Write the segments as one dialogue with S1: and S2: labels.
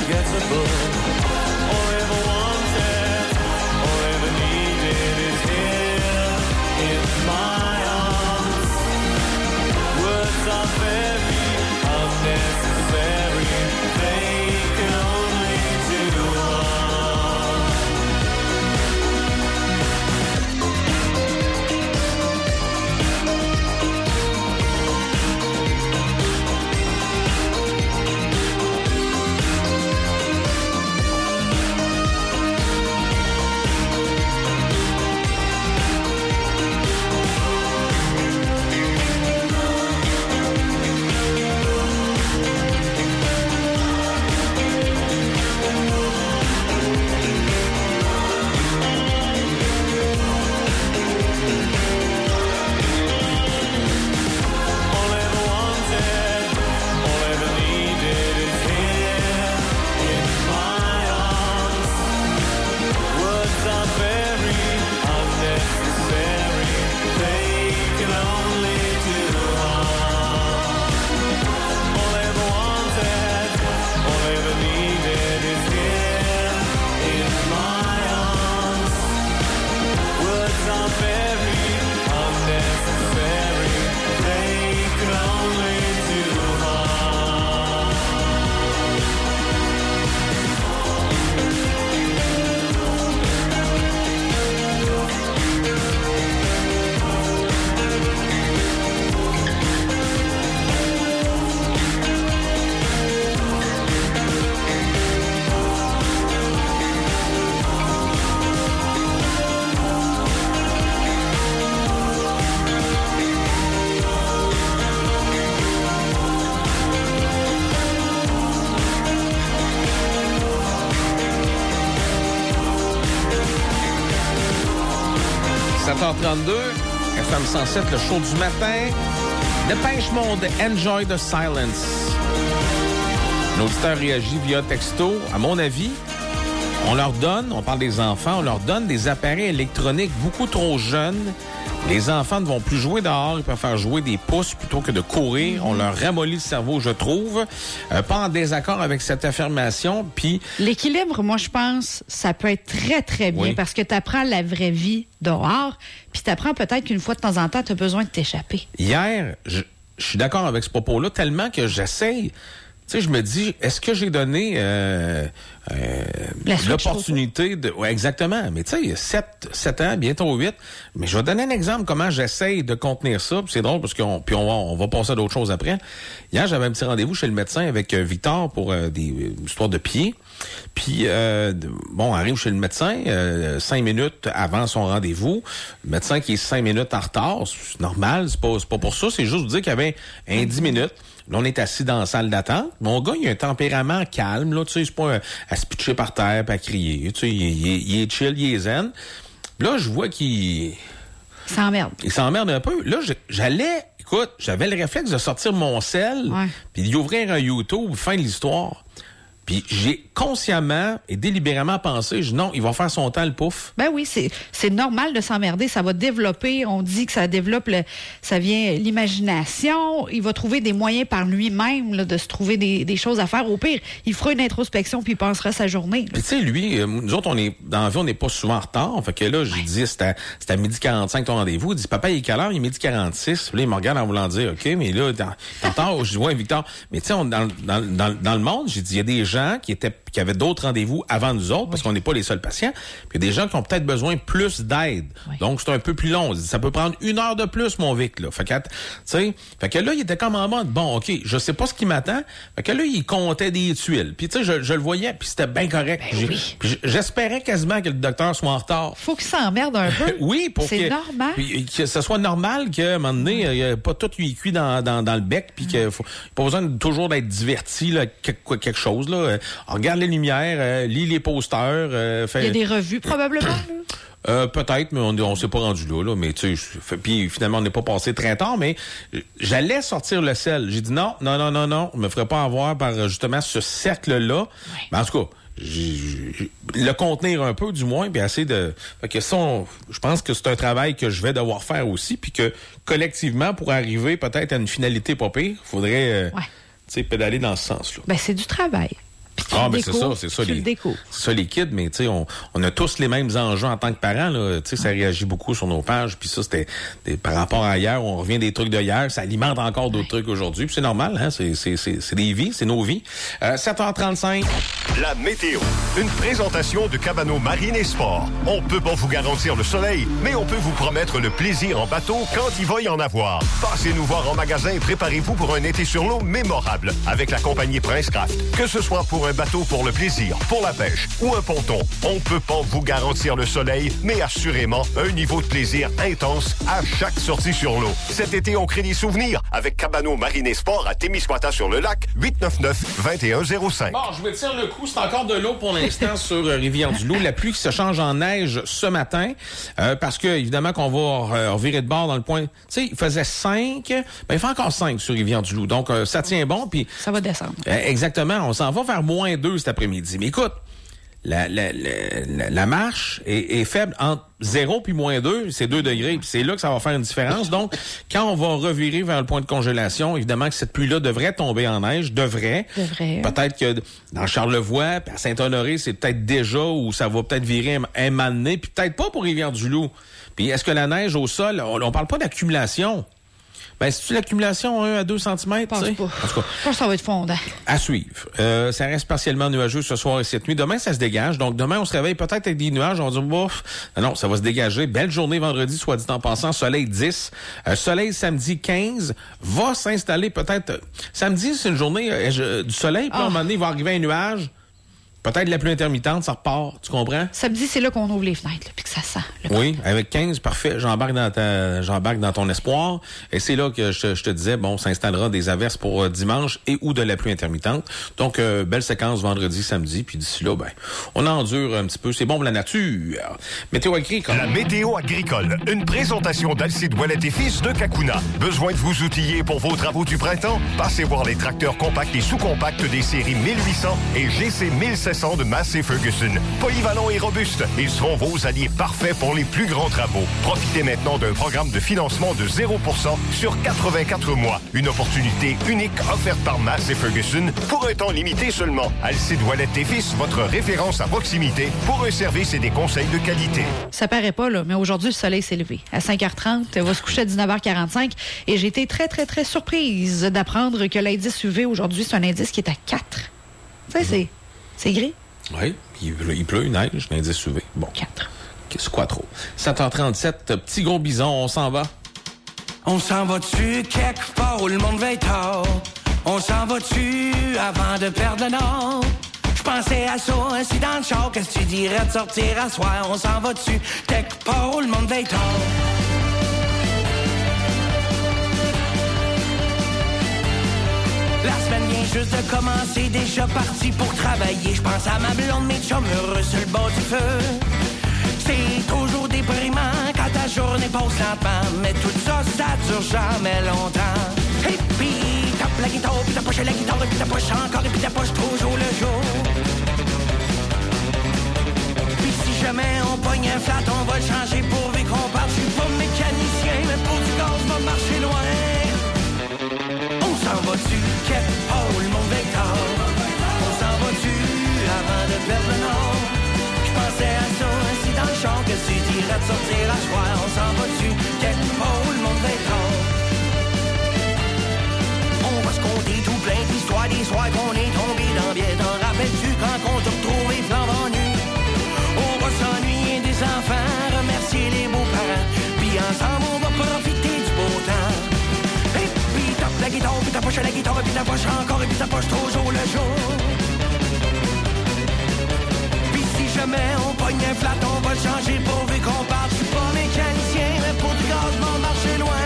S1: unforgettable. All ever wanted, all ever needed is here in my arms. Words are very unnecessary, they can only do harm.
S2: FM 107, le show du matin. Dépêche Mode, Enjoy the Silence. L'auditeur réagit via texto. À mon avis, on parle des enfants, on leur donne des appareils électroniques beaucoup trop jeunes. Les enfants ne vont plus jouer dehors, ils préfèrent jouer des pouces plutôt que de courir. On leur ramollit le cerveau, je trouve. Pas en désaccord avec cette affirmation. Puis
S3: l'équilibre, moi, je pense, ça peut être très, très bien parce que tu apprends la vraie vie dehors, puis tu apprends peut-être qu'une fois de temps en temps, tu as besoin de t'échapper.
S2: Hier, je suis d'accord avec ce propos-là, tellement que j'essaye. Tu sais, je me dis, est-ce que j'ai donné l'opportunité de... Ouais, exactement. Mais tu sais, 7 ans, bientôt 8. Mais je vais donner un exemple comment j'essaye de contenir ça. Puis c'est drôle parce on va passer à d'autres choses après. Hier, j'avais un petit rendez-vous chez le médecin avec Victor pour des histoires de pieds. Puis, on arrive chez le médecin 5 minutes avant son rendez-vous. Le médecin qui est 5 minutes en retard, c'est normal, c'est pas pour ça. C'est juste vous dire qu'il y avait 10 minutes. Là, on est assis dans la salle d'attente. Mon gars, il a un tempérament calme, là, tu sais, c'est pas à se pitcher par terre et à crier. Tu sais, il est chill, il est zen. Là, je vois qu'il
S3: s'emmerde.
S2: Il s'emmerde un peu. Là, j'avais le réflexe de sortir mon sel puis d'y ouvrir un YouTube, fin de l'histoire. Puis j'ai consciemment et délibérément pensé, non, il va faire son temps, le pouf.
S3: Ben oui, c'est normal de s'emmerder. Ça va développer, on dit que ça développe, ça vient l'imagination. Il va trouver des moyens par lui-même là, de se trouver des choses à faire. Au pire, il fera une introspection puis il pensera sa journée.
S2: Puis tu sais, lui, nous autres, dans la vie, on n'est pas souvent en retard. Fait que là, j'ai dit, c'était à 12h45 ton rendez-vous. Il dit, papa, il est quelle heure? Il est 12h46. Puis là, il me regarde en voulant dire, OK, mais là, t'es en retard. Je dis, ouais, Victor. Mais tu sais, dans le monde, j'ai dit, il y a des gens qui avaient d'autres rendez-vous avant nous autres, parce qu'on n'est pas les seuls patients. Puis il y a des gens qui ont peut-être besoin plus d'aide. Donc, c'est un peu plus long. Ça peut prendre 1 heure de plus, mon Vic, là. Fait que là, il était comme en mode, bon, OK, je sais pas ce qui m'attend. Fait que là, il comptait des tuiles. Puis, tu sais, je le voyais, puis c'était bien correct. Puis j'espérais quasiment que le docteur soit en retard.
S3: Faut qu'il s'emmerde un peu.
S2: Oui, pour
S3: c'est normal.
S2: Que ce soit normal qu'à un moment donné, il n'y a pas tout lui cuit dans le bec, puis qu'il faut pas besoin toujours d'être diverti, là, quelque chose, là. Regarde les lumières, lis les posters.
S3: Il y a des revues, probablement,
S2: peut-être, mais on s'est pas rendu là, mais tu sais, puis finalement, on n'est pas passé très tard, mais j'allais sortir le sel. J'ai dit non, je me ferais pas avoir par justement ce cercle-là. Oui. Mais en tout cas, le contenir un peu, du moins, puis essayer de... Fait que ça, je pense que c'est un travail que je vais devoir faire aussi, puis que collectivement, pour arriver peut-être à une finalité pas pire, il faudrait pédaler dans ce sens-là.
S3: Ben, c'est du travail.
S2: Ah, ben c'est ça.
S3: c'est ça
S2: les kids, mais tu sais, on a tous les mêmes enjeux en tant que parents, là. Tu sais, ça réagit beaucoup sur nos pages, puis ça, c'était par rapport à hier, on revient des trucs de hier, ça alimente encore d'autres trucs aujourd'hui, puis c'est normal, hein, c'est des vies, c'est nos vies. 7h35.
S4: La météo. Une présentation de Cabano Marine et Sport. On peut pas vous garantir le soleil, mais on peut vous promettre le plaisir en bateau quand il va y en avoir. Passez nous voir en magasin et préparez-vous pour un été sur l'eau mémorable avec la compagnie Princecraft. Que ce soit pour un bateau pour le plaisir, pour la pêche ou un ponton, on peut pas vous garantir le soleil, mais assurément un niveau de plaisir intense à chaque sortie sur l'eau. Cet été, on crée des souvenirs avec Cabano Marine et Sport à Témiscouata-sur-le-Lac, 899-2105.
S2: Bon, je me tire le coup. C'est encore de l'eau pour l'instant sur Rivière-du-Loup. La pluie qui se change en neige ce matin parce que, évidemment, qu'on va virer de bord dans le point. Tu sais, il faisait 5. Ben, il fait encore 5 sur Rivière-du-Loup. Donc, ça tient bon. Puis
S3: ça va descendre.
S2: Exactement. On s'en va vers -2 cet après-midi. Mais écoute, la marche est faible entre 0 puis -2, c'est 2 degrés. Puis c'est là que ça va faire une différence. Donc, quand on va revirer vers le point de congélation, évidemment que cette pluie-là devrait tomber en neige. Devrait. Peut-être que dans Charlevoix, puis à Saint-Honoré, c'est peut-être déjà où ça va peut-être virer un moment donné, puis peut-être pas pour Rivière-du-Loup. Puis est-ce que la neige au sol, on parle pas d'accumulation. Ben, c'est-tu l'accumulation 1 à 2 cm? Je pense
S3: pas. En tout cas, je pense que ça va être fondant.
S2: À suivre. Ça reste partiellement nuageux ce soir et cette nuit. Demain, ça se dégage. Donc, demain, on se réveille peut-être avec des nuages. On va dire, bof. Non, ça va se dégager. Belle journée vendredi, soit dit en passant. Soleil 10. Soleil samedi 15. Va s'installer peut-être... Samedi, c'est une journée du soleil. Puis à un moment donné, il va arriver un nuage. Peut-être de la pluie intermittente, ça repart. Tu comprends?
S3: Samedi, c'est là qu'on ouvre les fenêtres, puis que ça sent.
S2: Oui, avec 15, parfait. J'embarque dans ton espoir. Et c'est là que je te disais, bon, s'installera des averses pour dimanche et ou de la pluie intermittente. Donc, belle séquence vendredi, samedi. Puis d'ici là, ben, on endure un petit peu. C'est bon pour la nature. Météo agricole.
S4: La météo agricole. Une présentation d'Alcide Ouellet et Fils de Kakuna. Besoin de vous outiller pour vos travaux du printemps? Passez voir les tracteurs compacts et sous-compacts des séries 1800 et GC 1700 de Massey Ferguson. Polyvalents et robustes, ils seront vos alliés parfaits pour les plus grands travaux. Profitez maintenant d'un programme de financement de 0% sur 84 mois. Une opportunité unique offerte par Massey Ferguson pour un temps limité seulement. Alcide Ouellet et Fils, votre référence à proximité pour un service et des conseils de qualité.
S3: Ça paraît pas, là, mais aujourd'hui, le soleil s'est levé. À 5h30, il va se coucher à 19h45 et j'ai été très, très, très surprise d'apprendre que l'indice UV aujourd'hui, c'est un indice qui est à 4. Tu sais, c'est gris.
S2: Oui, il pleut, il neige, l'indice UV. Bon.
S3: 4.
S2: C'est quoi trop? 7h37, petit gros bison, on s'en va.
S5: On s'en va dessus quelque part où le monde va être tard. On s'en va dessus avant de perdre le nord. Je pensais à ça, ainsi dans le char. Qu'est-ce que tu dirais de sortir à soir? On s'en va dessus quelque part où le monde va être tard. La semaine vient juste de commencer, déjà parti pour travailler. Je pense à ma blonde, mes chums heureux sur le bord du feu. C'est toujours déprimant quand ta journée passe lentement. Mais tout ça, ça dure jamais longtemps. Et puis, tape la guitare, puis t'approches la guitare, et puis t'approches encore, et puis t'approches toujours le jour. Puis si jamais on pogne un flat, on va le changer pourvu qu'on parte. Je suis pas mécanicien, mais pour du gaz, va marcher loin. On s'en va dessus, quelque part où le monde est tard. On s'en va dessus avant de perdre le nord. Je pensais à ça, ainsi dans le champ, que tu dirais de sortir à soir. On s'en va dessus, quelque part où le monde est tard. On va se compter tout plein d'histoires, des soirs qu'on est tombé dans bien. T'en rappelles-tu quand on te retrouve et flambant nu? On va s'ennuyer des enfants, remercier les beaux-parents. Puis ensemble, on va profiter du beau temps. La guitare, puis t'approches la guitare, puis t'approches encore, et puis t'approches toujours le jour. Puis si jamais on pogne un flat, on va le changer pourvu qu'on parte. Je suis pas mécanicien, mais pour du gaz, m'en marcher loin.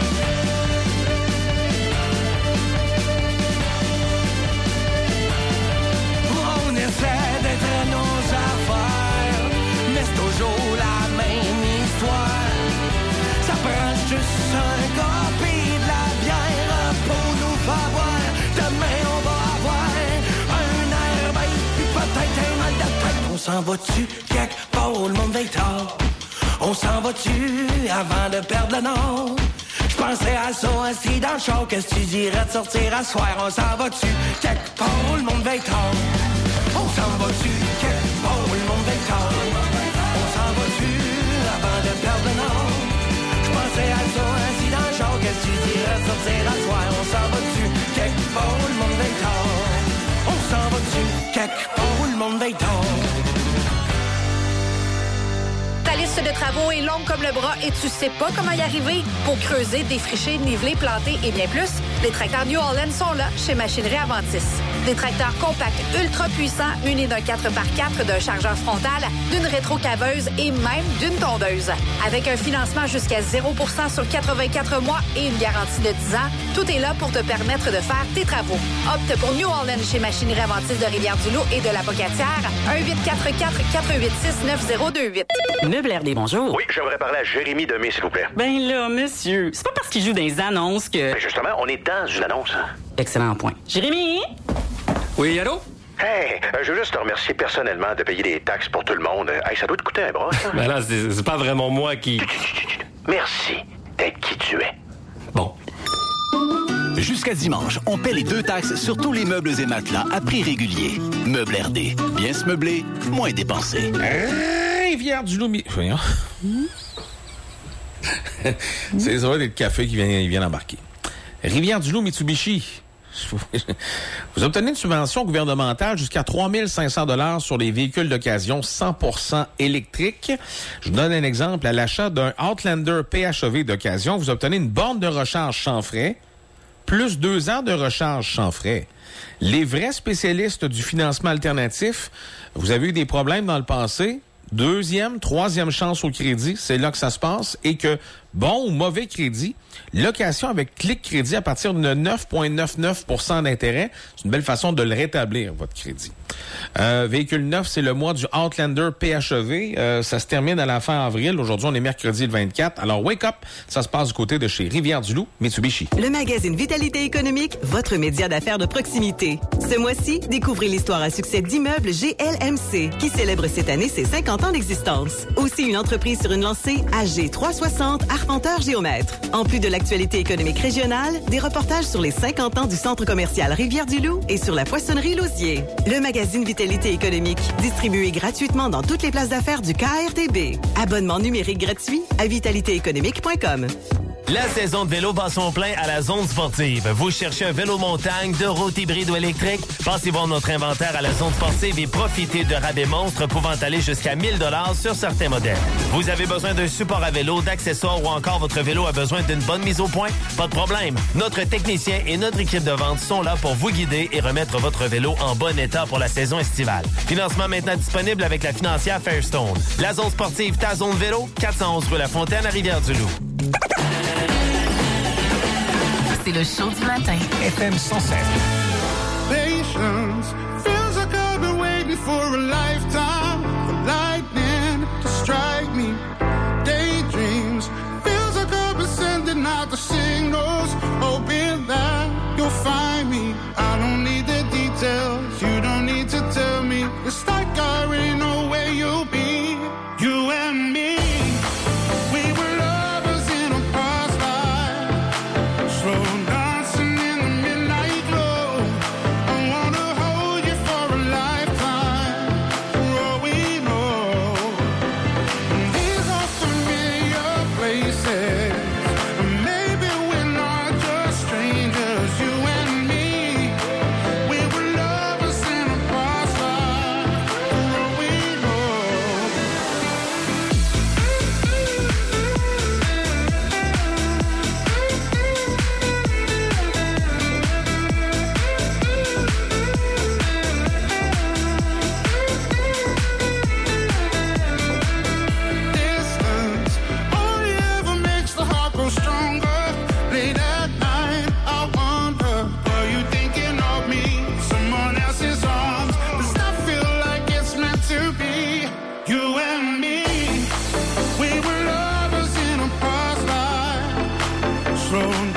S5: On essaie d'être à nos affaires, mais c'est toujours la même histoire. Ça prend juste un gars, puis de la bière pour nous faire voir. Demain on va avoir un air bête, puis peut-être un mal de tête. On s'en va-tu quelque part où le monde est tard? On s'en va-tu avant de perdre le nord? Je pensais à ça, assis dans le char. Qu'est-ce que tu dirais de sortir à soir? On s'en va-tu quelque part où le monde va être tard? On s'en va-tu quelque part où le monde est tard? On s'en va-tu avant de perdre le nord? Je pensais à ça ainsi dans le char. Qu'est-ce que tu dirais sortir à soir? On s'en va-tu quelque part où le monde est tard? On s'en va-tu quelque part où le monde est tard?
S6: Ta liste de travaux est longue comme le bras et tu sais pas comment y arriver? Pour creuser, défricher, niveler, planter et bien plus, les tracteurs New Holland sont là chez Machinerie Aventis. Des tracteurs compacts ultra puissants munis d'un 4x4, d'un chargeur frontal, d'une rétrocaveuse et même d'une tondeuse. Avec un financement jusqu'à 0% sur 84 mois et une garantie de 10 ans, tout est là pour te permettre de faire tes travaux. Opte pour New Holland chez Machinerie Aventis de Rivière-du-Loup et de la Pocatière. 1-844-486-9028.
S7: Meuble RD, bonjour.
S8: Oui, j'aimerais parler à Jérémy Demé, s'il vous plaît.
S7: Ben là, monsieur, c'est pas parce qu'il joue dans les annonces que...
S8: Mais justement, on est dans une annonce.
S7: Excellent point. Jérémy? Oui, allô?
S8: Hey, je veux juste te remercier personnellement de payer des taxes pour tout le monde. Hey, ça doit te coûter un bras, ça.
S9: Ben là, c'est pas vraiment moi qui...
S8: Merci d'être qui tu es.
S9: Bon.
S10: Jusqu'à dimanche, on paie les 2 taxes sur tous les meubles et matelas à prix régulier. Meubles RD. Bien se meubler, moins dépenser.
S2: Rivière-du-Loup... Voyons. C'est ça, le café qui vient d'embarquer. Rivière-du-Loup Mitsubishi. Vous obtenez une subvention gouvernementale jusqu'à 3 500 $ sur les véhicules d'occasion 100% électriques. Je vous donne un exemple. À l'achat d'un Outlander PHEV d'occasion, vous obtenez une borne de recharge sans frais, plus 2 ans de recharge sans frais. Les vrais spécialistes du financement alternatif, vous avez eu des problèmes dans le passé, 2e, 3e chance au crédit, c'est là que ça se passe, et que bon ou mauvais crédit, location avec Clic Crédit à partir de 9,99% d'intérêt, c'est une belle façon de le rétablir, votre crédit. Véhicule neuf, c'est le mois du Outlander PHEV. Ça se termine à la fin avril. Aujourd'hui, on est mercredi le 24. Alors, wake up! Ça se passe du côté de chez Rivière-du-Loup, Mitsubishi.
S11: Le magazine Vitalité économique, votre média d'affaires de proximité. Ce mois-ci, découvrez l'histoire à succès d'immeubles GLMC, qui célèbre cette année ses 50 ans d'existence. Aussi une entreprise sur une lancée, AG360, arpenteur géomètre. En plus de l'actualité économique régionale, des reportages sur les 50 ans du centre commercial Rivière-du-Loup et sur la poissonnerie Lausier. Le magazine Vitalité économique, distribué gratuitement dans toutes les places d'affaires du KRTB. Abonnement numérique gratuit à vitalitééconomique.com.
S12: La saison de vélo bat son plein à la zone sportive. Vous cherchez un vélo montagne, de route hybride ou électrique? Passez voir notre inventaire à la zone sportive et profitez de rabais monstres pouvant aller jusqu'à 1 000 $ sur certains modèles. Vous avez besoin d'un support à vélo, d'accessoires ou encore votre vélo a besoin d'une bonne mise au point? Pas de problème. Notre technicien et notre équipe de vente sont là pour vous guider et remettre votre vélo en bon état pour la saison estivale. Financement maintenant disponible avec la financière Fairstone. La zone sportive, ta zone vélo, 411 rue La Fontaine à Rivière-du-Loup.
S13: C'est le show du matin.
S10: FM 107.
S1: Patience feels like I've been waiting for a lifetime for lightning to strike me. Daydreams feels like I've been sending out the signals, hoping that you'll find me. I don't need the details, you don't need to tell me. It's like I already know where you'll be. You and me. Slow